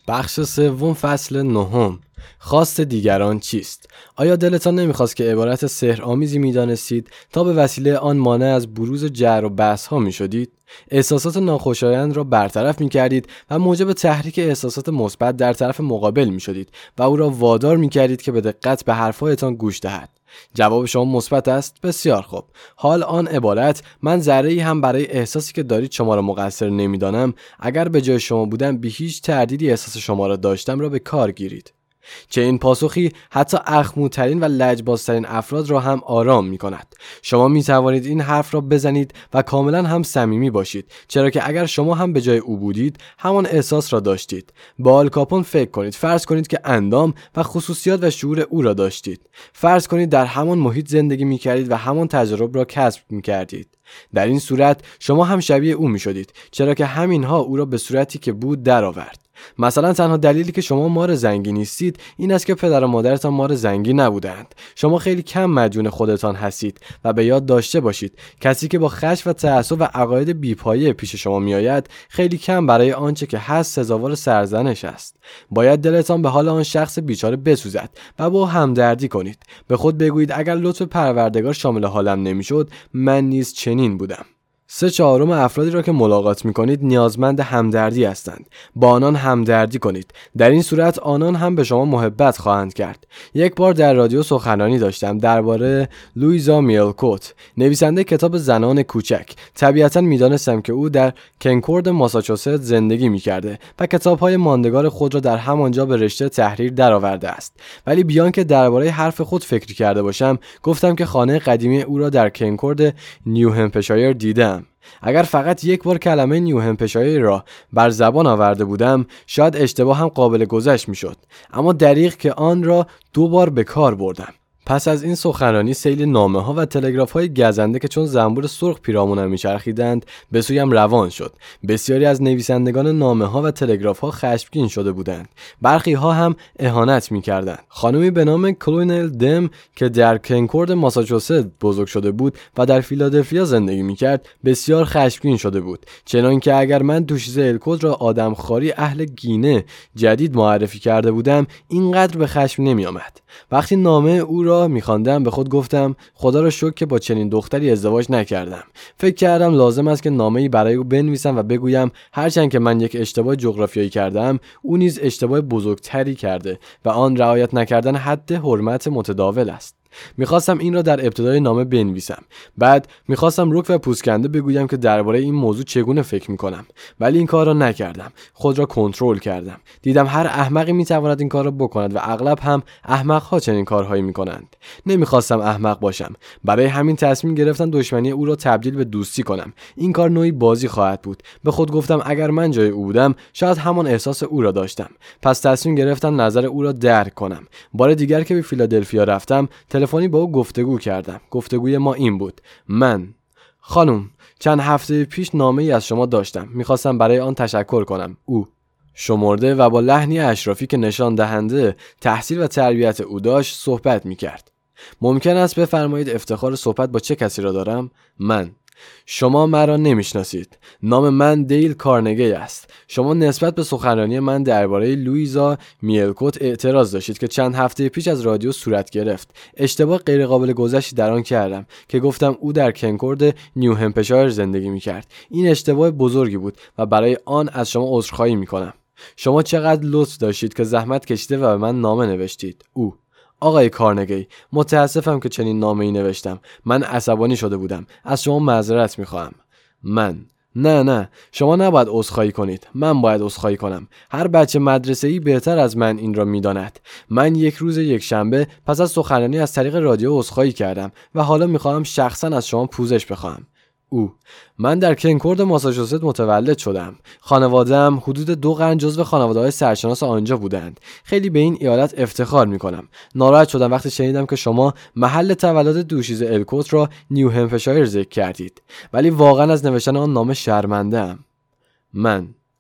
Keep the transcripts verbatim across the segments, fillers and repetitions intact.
بخش سوم فصل نهم. خواست دیگران چیست؟ آیا دلتان نمیخواست که عبارت سحرآمیزی میدانستید تا به وسیله آن مانع از بروز جر و بحث ها میشدید؟ احساسات ناخوشایند را برطرف میکردید و موجب تحریک احساسات مثبت در طرف مقابل میشدید و او را وادار میکردید که به دقت به حرفهایتان گوش دهد. جواب شما مثبت است؟ بسیار خوب. حال آن عبارت من ذره‌ای هم برای احساسی که دارید شما را مقصر نمیدانم، اگر به جای شما بودم بی هیچ تردیدی احساس شما را داشتم را به کار گیرید. چه این پاسخی حتی اخمودترین و لجبازترین افراد را هم آرام می کند. شما می توانید این حرف را بزنید و کاملا هم صمیمی باشید، چرا که اگر شما هم به جای او بودید همان احساس را داشتید. با آل کاپون فکر کنید. فرض کنید که اندام و خصوصیات و شعور او را داشتید. فرض کنید در همان محیط زندگی می کردید و همان تجربه را کسب می کردید. در این صورت شما هم شبیه او می شدید، چرا که همینها او را به صورتی که بود درآورد. مثلا تنها دلیلی که شما مار زنگی نیستید این است که پدر و مادرتان مار زنگی نبودند. شما خیلی کم مدیون خودتان هستید و به یاد داشته باشید کسی که با خشم و تعصب و عقاید بی‌پایه پیش شما میآید خیلی کم برای آنچه که هست سزاوار سرزنش است. باید دلتان به حال آن شخص بیچاره بسوزد و با همدردی کنید. به خود بگویید اگر لطف پروردگار شامل حالم نمیشد من نیز چنین بودم. سه چهارم افرادی را که ملاقات می‌کنید نیازمند همدردی هستند. با آنان همدردی کنید. در این صورت آنان هم به شما محبت خواهند کرد. یک بار در رادیو سخنرانی داشتم درباره لویزا میلکوت، نویسنده کتاب زنان کوچک. طبیعتاً می‌دانستم که او در کنکورد ماساچوست زندگی می‌کرده و کتاب‌های ماندگار خود را در همانجا به رشته تحریر درآورده است. ولی بیان که درباره حرف خود فکر کرده باشم، گفتم که خانه قدیمی او را در کنکورد نیو همپشایر دیدم. اگر فقط یک بار کلمه نیو همپشایر را بر زبان آورده بودم شاید اشتباه هم قابل گذشت میشد، اما دریغ که آن را دو بار به کار بردم. پس از این سخنرانی سیل نامه ها و تلگراف های گزنده که چون زنبور سرخ پیرامونم میچرخیدند به سویم روان شد. بسیاری از نویسندگان نامه ها و تلگراف ها خشمگین شده بودند. برخی ها هم اهانت میکردند. خانمی به نام کلونل دم که در کنکورد ماساچوست بزرگ شده بود و در فیلادلفیا زندگی میکرد بسیار خشمگین شده بود، چنان که اگر من دوشیزه الکوت را آدمخواری اهل گینه جدید معرفی کرده بودم اینقدر به خشم نمیآمد. وقتی نامه او را میخواندم به خود گفتم خدا را شکر که با چنین دختری ازدواج نکردم. فکر کردم لازم است که نامه‌ای برای او بنویسم و بگویم هرچند که من یک اشتباه جغرافیایی کردم او نیز اشتباه بزرگتری کرده و آن رعایت نکردن حد حرمت متداول است. میخواستم این را در ابتدای نامه بنویسم. بعد میخواستم رک و پوسکنده بگویم که درباره این موضوع چگونه فکر میکنم، ولی این کار را نکردم. خود را کنترل کردم. دیدم هر احمقی میتواند این کار را بکند و اغلب هم احمق‌ها چنین کارهایی میکنند. نمیخواستم احمق باشم. برای همین تصمیم گرفتم دشمنی او را تبدیل به دوستی کنم. این کار نوعی بازی خواهد بود. به خود گفتم اگر من جای او بودم شاید همان احساس او را داشتم. پس تصمیم گرفتم نظر او را درک کنم. بار دیگر که به فیلادلفیا رفتم تلفنی با او گفتگو کردم. گفتگوی ما این بود: من خانم چند هفته پیش نامه‌ای از شما داشتم. میخواستم برای آن تشکر کنم. او شمرده و با لحنی اشرافی که نشان دهنده تحصیل و تربیت او داشت صحبت میکرد. ممکن است بفرمایید افتخار صحبت با چه کسی را دارم؟ من شما مرا نمیشناسید. نام من دیل کارنگی است. شما نسبت به سخنرانی من درباره لویزا میلکوت اعتراض داشتید که چند هفته پیش از رادیو صورت گرفت. اشتباه غیرقابل گذشتی در آن کردم که گفتم او در کنکورد نیو همپشایر زندگی میکرد. این اشتباه بزرگی بود و برای آن از شما عذرخواهی میکنم. شما چقدر لطف داشتید که زحمت کشیده و به من نامه نوشتید. او آقای کارنگی متاسفم که چنین نامه‌ای نوشتم. من عصبانی شده بودم. از شما معذرت میخواهم. من نه نه شما نباید عذرخواهی کنید. من باید عذرخواهی کنم. هر بچه مدرسه‌ای بهتر از من این را میداند. من یک روز یک شنبه پس از سخنرانی از طریق رادیو عذرخواهی کردم و حالا میخواهم شخصا از شما پوزش بخواهم. او من در کنکورد ماساچوست متولد شدم. خانواده‌ام حدود دو قرن جزو خانواده‌های سرشناس آنجا بودند. خیلی به این ایالت افتخار می‌کنم. ناراحت شدم وقتی شنیدم که شما محل تولد دوشیزه الکوت را نیو همپشایر ذکر کردید، ولی واقعا از نوشتن آن نامه شرمنده‌ام. من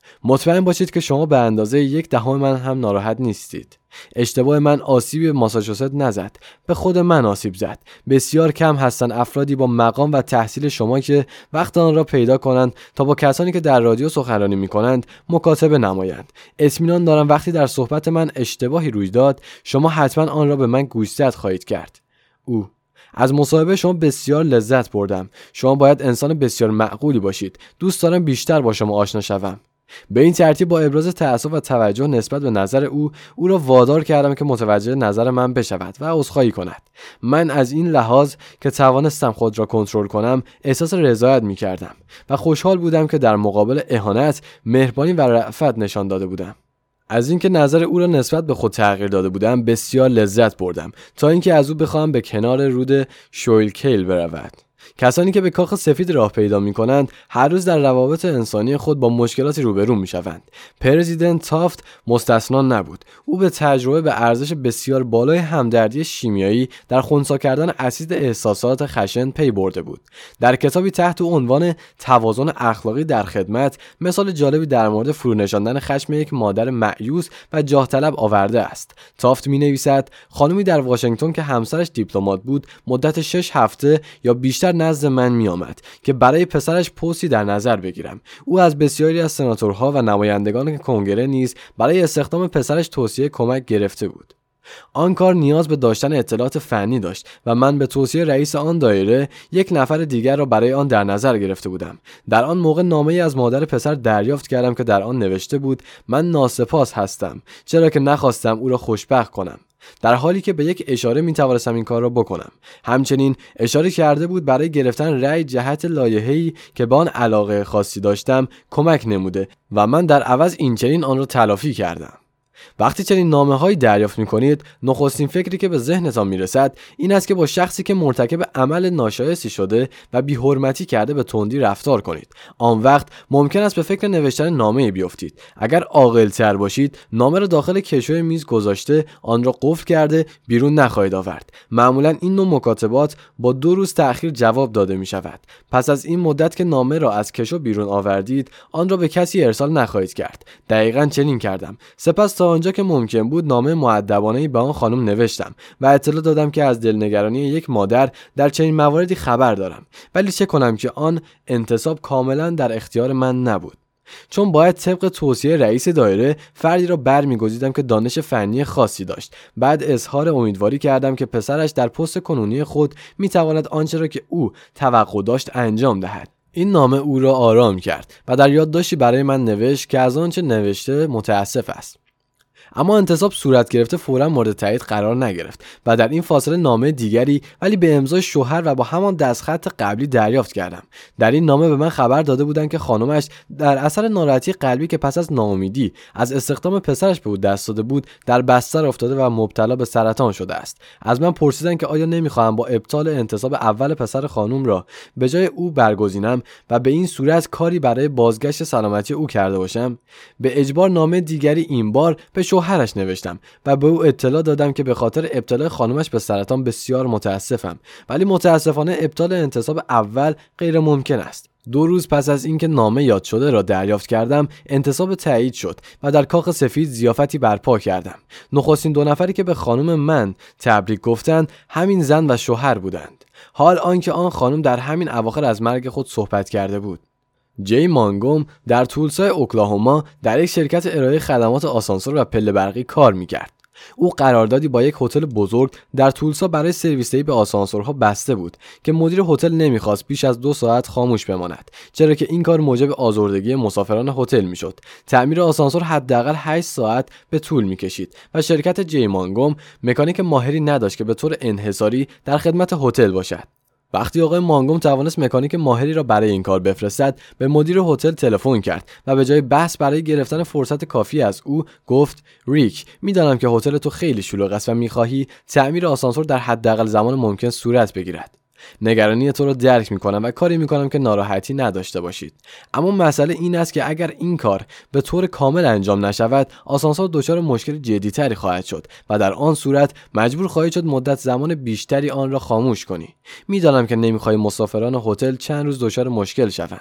مطمئن باشید که شما به اندازه یک دهم من هم ناراحت نیستید. اشتباه من آسیبی به ماساچوست نزد، به خود من آسیب زد. بسیار کم هستن افرادی با مقام و تحصیل شما که وقت آن را پیدا کنند تا با کسانی که در رادیو سخنرانی می‌کنند مکاتبه نمایند. اطمینان دارم وقتی در صحبت من اشتباهی روی داد، شما حتما آن را به من گوشزد خواهید کرد. او: از مصاحبه شما بسیار لذت بردم. شما باید انسان بسیار معقولی باشید. دوست دارم بیشتر با شما آشنا شوم. به این ترتیب با ابراز تأسف و توجه نسبت به نظر او او را وادار کردم که متوجه نظر من بشود و عذرخواهی کند. من از این لحاظ که توانستم خود را کنترل کنم احساس رضایت می کردم و خوشحال بودم که در مقابل اهانت مهربانی و رأفت نشان داده بودم. از اینکه نظر او را نسبت به خود تغییر داده بودم بسیار لذت بردم، تا اینکه از او بخواهم به کنار رود شویلکیل برود. کسانی که به کاخ سفید راه پیدا می کنند هر روز در روابط انسانی خود با مشکلاتی روبرو می شوند. پرزیدنت تافت مستثنا نبود. او به تجربه به ارزش بسیار بالای همدردی شیمیایی در خنثی کردن اسید احساسات خشن پی برده بود. در کتابی تحت عنوان توازن اخلاقی در خدمت مثال جالبی در مورد فرونشاندن خشم یک مادر مأیوس و جاه طلب آورده است. تافت می نویسد خانمی در واشنگتن که همسرش دیپلمات بود مدت شش هفته یا بیشتر نزد من می آمد که برای پسرش پستی در نظر بگیرم. او از بسیاری از سناتورها و نمایندگان کنگره نیز برای استخدام پسرش توصیه کمک گرفته بود. آن کار نیاز به داشتن اطلاعات فنی داشت و من به توصیه رئیس آن دایره یک نفر دیگر را برای آن در نظر گرفته بودم. در آن موقع نامه‌ای از مادر پسر دریافت کردم که در آن نوشته بود من ناسپاس هستم چرا که نخواستم او را خوشبخت کنم، در حالی که به یک اشاره می توانستم این کار را بکنم. همچنین اشاره کرده بود برای گرفتن رأی جهت لایحه‌ای که به آن علاقه خاصی داشتم کمک نموده و من در عوض این چنین آن را تلافی کردم. وقتی چنین نامه‌هایی دریافت می‌کنید، نخستین فکری که به ذهنتان میرسد این است که با شخصی که مرتکب عمل ناشایستی شده و بی‌حرمتی کرده به تندی رفتار کنید. آن وقت ممکن است به فکر نوشتن نامه‌ای بیفتید. اگر عاقل‌تر باشید، نامه را داخل کشوی میز گذاشته، آن را قفل کرده بیرون نخواهید آورد. معمولاً این نوع مکاتبات با دو روز تأخیر جواب داده می‌شود. پس از این مدت که نامه را از کشو بیرون آوردید، آن را به کسی ارسال نخواهید کرد. دقیقاً چنین کردم. سپس تا آنجا که ممکن بود نامه مؤدبانه‌ای به آن خانم نوشتم و اطلاع دادم که از دلنگرانی یک مادر در چنین مواردی خبر دارم، ولی چه کنم که آن انتصاب کاملا در اختیار من نبود. چون باید طبق توصیه رئیس دایره فردی را برمی‌گزیدم که دانش فنی خاصی داشت. بعد اظهار امیدواری کردم که پسرش در پست کنونی خود می‌تواند آنچه را که او توقع داشت انجام دهد. این نامه او را آرام کرد و در یادداشتی برای من نوشت که از آنچه نوشته متاسف است. اما انتصاب صورت گرفته فوراً مورد تایید قرار نگرفت و در این فاصله نامه دیگری ولی به امضای شوهر و با همان دستخط قبلی دریافت کردم. در این نامه به من خبر داده بودند که خانمش در اثر ناراحتی قلبی که پس از ناامیدی از استخدام پسرش به او دست داده بود در بستر افتاده و مبتلا به سرطان شده است. از من پرسیدند که آیا نمیخواهم با ابطال انتصاب اول پسر خانم را به جای او برگزینم و به این صورت کاری برای بازگشت سلامتی او کرده باشم. به اجبار نامه دیگری این بار به شوهرش نوشتم و به او اطلاع دادم که به خاطر ابتلا خانمش به سرطان بسیار متاسفم، ولی متاسفانه ابطال انتصاب اول غیر ممکن است. دو روز پس از اینکه نامه یاد شده را دریافت کردم، انتصاب تایید شد و در کاخ سفید ضیافتی برپا کردم. نخستین دو نفری که به خانم من تبریک گفتند همین زن و شوهر بودند، حال آنکه آن خانم در همین اواخر از مرگ خود صحبت کرده بود. جی مانگوم در تولسا اوکلاهوما در یک شرکت ارائه خدمات آسانسور و پله برقی کار می‌کرد. او قراردادی با یک هتل بزرگ در تولسا برای سرویس دهی به آسانسورها بسته بود که مدیر هتل نمی‌خواست بیش از دو ساعت خاموش بماند، چرا که این کار موجب آزردگی مسافران هتل می‌شد. تعمیر آسانسور حداقل هشت ساعت به طول می‌کشید و شرکت جی مانگوم مکانیک ماهری نداشت که به طور انحصاری در خدمت هتل باشد. وقتی آقای مانگوم توانست مکانیک ماهری را برای این کار بفرستد، به مدیر هتل تلفن کرد و به جای بحث برای گرفتن فرصت کافی از او گفت: ریک، میدانم که هتل تو خیلی شلوغ است و میخواهی تعمیر آسانسور در حداقل زمان ممکن صورت بگیرد. نگرانی تو را درک میکنم و کاری میکنم که ناراحتی نداشته باشید، اما مسئله این است که اگر این کار به طور کامل انجام نشود، آسانسور دچار مشکل جدی‌تری خواهد شد و در آن صورت مجبور خواهید شد مدت زمان بیشتری آن را خاموش کنی. میدانم که نمیخوای مسافران هتل چند روز دچار مشکل شوند.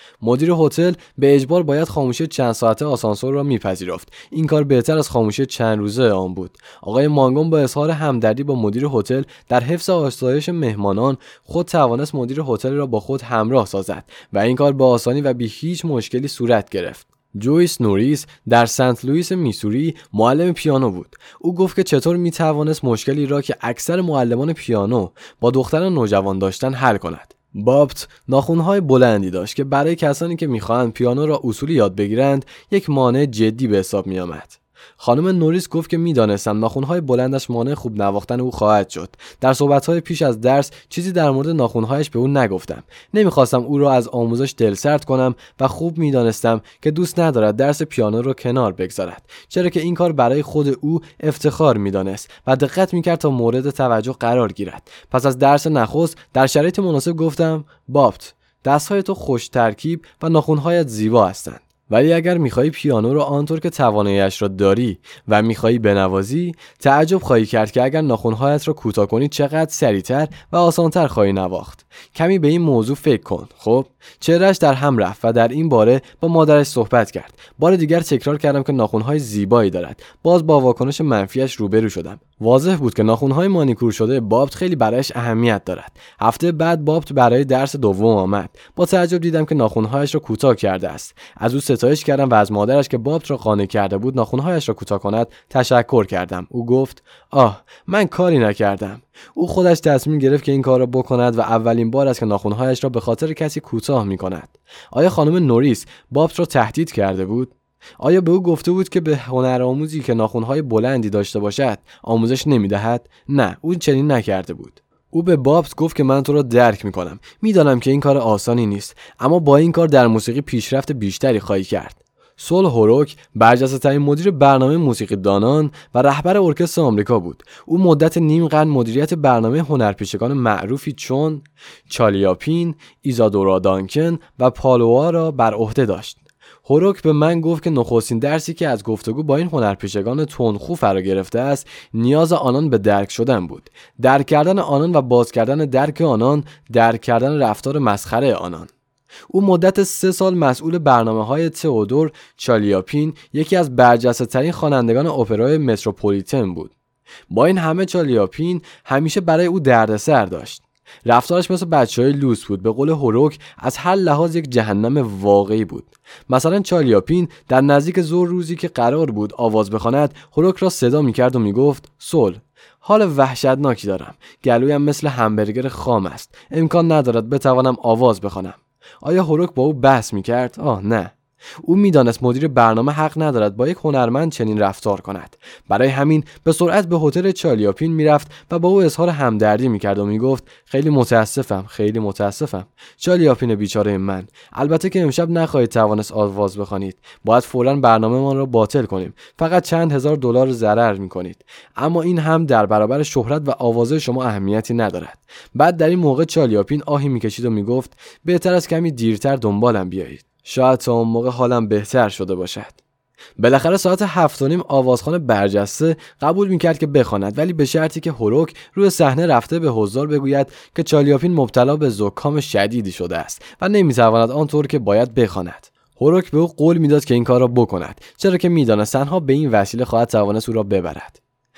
مدیر هتل به اجبار باید خاموشی چند ساعته آسانسور را میپذیرفت. این کار بهتر از خاموشی چند روزه آن بود. آقای مانگون با اظهار همدردی با مدیر هتل در حفظ آسایش مهمانان خود توانست مدیر هتل را با خود همراه سازد و این کار به آسانی و بی هیچ مشکلی صورت گرفت. جویس نوریس در سنت لوئیس میسوری معلم پیانو بود. او گفت که چطور میتوانست مشکلی را که اکثر معلمان پیانو با دختران نوجوان داشتن حل کند. بابت ناخن‌های بلندی داشت که برای کسانی که می‌خواهند پیانو را اصولی یاد بگیرند یک مانع جدی به حساب می‌آمد. خانم نوریس گفت که می‌دانستم ناخن‌های بلندش مانع خوب نواختن او خواهد شد. در صحبت‌های پیش از درس چیزی در مورد ناخن‌هایش به او نگفتم. نمی‌خواستم او را از آموزش دلسرد کنم و خوب می‌دانستم که دوست ندارد درس پیانو را کنار بگذارد، چرا که این کار برای خود او افتخار می‌دانست و دقت می‌کرد تا مورد توجه قرار گیرد. پس از درس نخست در شرایط مناسب گفتم: بابت، دست‌های تو خوش ترکیب و ناخن‌هایت زیبا هستند. ولی اگر میخوایی پیانو رو آنطور که تواناییش را داری و میخوایی بنوازی، تعجب خواهی کرد که اگر ناخن‌هایت را کوتاه کنی چقدر سریعتر و آسانتر خواهی نواخت. کمی به این موضوع فکر کن. خب، چهرهش در هم رفت و در این باره با مادرش صحبت کرد. بار دیگر تکرار کردم که ناخن‌های زیبایی دارد. باز با واکنش منفیش روبرو شدم. واضح بود که ناخن‌های مانیکور شده بابت خیلی برایش اهمیت دارد. هفته بعد بابت برای درس دوم آمد. با تعجب دیدم که ناخن‌هایش را کوتاه کرده است. از او ستایش کردم و از مادرش که بابت را قانع کرده بود ناخن‌هایش را کوتاه کند تشکر کردم. او گفت: آه، من کاری نکردم. او خودش تصمیم گرفت که این کار را بکند و اولین بار است که ناخن‌هایش را به خاطر کسی کوتاه می‌کند. آیا خانم نوریس بابت را تهدید کرده بود؟ آیا به او گفته بود که به هنرآموزی که ناخن‌های بلندی داشته باشد آموزش نمی‌دهد؟ نه، او چنین نکرده بود. او به بابت گفت که من تو را درک می‌کنم. می‌دانم که این کار آسانی نیست، اما با این کار در موسیقی پیشرفت بیشتری خواهی کرد. سول هوروک برجسته‌ترین مدیر برنامه موسیقی دانان و رهبر ارکستر آمریکا بود. او مدت نیم قرن مدیریت برنامه هنرپیشگان معروفی چون چالیاپین، ایزادورا دانکن و پالوآ را بر عهده داشت. هوروک به من گفت که نخستین درسی که از گفتگو با این هنرپیشگان تندخو فرا گرفته است، نیاز آنان به درک شدن بود. درک کردن آنان و باز کردن درک آنان، درک کردن رفتار مسخره آنان. او مدت سه سال مسئول برنامه‌های تئودور چالیاپین، یکی از برجسته‌ترین خوانندگان اپرای متروپولیتن بود. با این همه چالیاپین همیشه برای او دردسر داشت. رفتارش مثل بچه‌های لوس بود. به قول هوروک از هر لحاظ یک جهنم واقعی بود. مثلا چالیاپین در نزدیک ظهر روزی که قرار بود آواز بخواند، هوروک را صدا می‌کرد و میگفت: سول، حال وحشتناکی دارم. گلویم مثل همبرگر خام است. امکان ندارد بتوانم آواز بخوانم. آیا هوروک با او بحث می‌کرد؟ آه نه. او می‌دانست مدیر برنامه حق ندارد با یک هنرمند چنین رفتار کند. برای همین به سرعت به هتل چالیاپین میرفت و با او اظهار همدردی می‌کرد و میگفت: خیلی متاسفم، خیلی متاسفم. چالیاپین بیچاره من، البته که امشب نخواهید توانست آواز بخوانید. باید فوراً برنامه‌مان را باطل کنیم. فقط چند هزار دلار ضرر می‌کنید. اما این هم در برابر شهرت و آوازه شما اهمیتی ندارد. بعد در این موقع چالیاپین آهی می‌کشید و میگفت: بهتر است کمی دیرتر دنبالم بیایید. شاید تا اون موقع حالم بهتر شده باشد. بالاخره ساعت هفت و نیم آوازخوان برجسته قبول میکرد که بخواند، ولی به شرطی که هوروک روی صحنه رفته به حضار بگوید که چالیاپین مبتلا به زکام شدیدی شده است و نمیتواند آنطور که باید بخواند. هوروک به او قول میداد که این کار را بکند، چرا که میداند تنها به این وسیله خواهد توانست او را ببرد.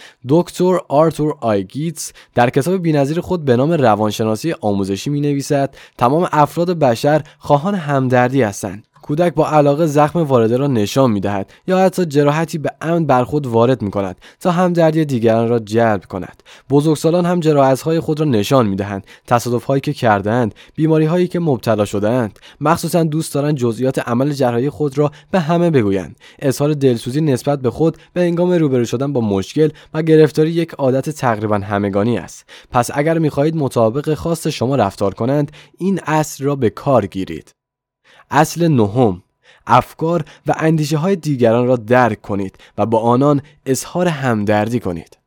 دکتر آرتور آیگیتس در کتاب بی‌نظیر خود به نام روانشناسی آموزشی می‌نویسد: تمام افراد بشر خواهان همدردی هستند. کودک با علاقه زخم وارده را نشان می‌دهد یا حتی جراحتی به عمد بر خود وارد می‌کند تا همدردی دیگران را جلب کند. بزرگسالان هم جراحت‌های خود را نشان می‌دهند، تصادف‌هایی که کردند، بیماری‌هایی که مبتلا شده‌اند. مخصوصاً دوست دارند جزئیات عمل جراحی خود را به همه بگویند. اظهار دلسوزی نسبت به خود به هنگام روبرو شدن با مشکل و گرفتاری یک عادت تقریباً همگانی است. پس اگر می‌خواهید مطابق خواست شما رفتار کنند، این اصل را به کار گیرید. اصل نهم: افکار و اندیشه های دیگران را درک کنید و با آنان اظهار همدردی کنید.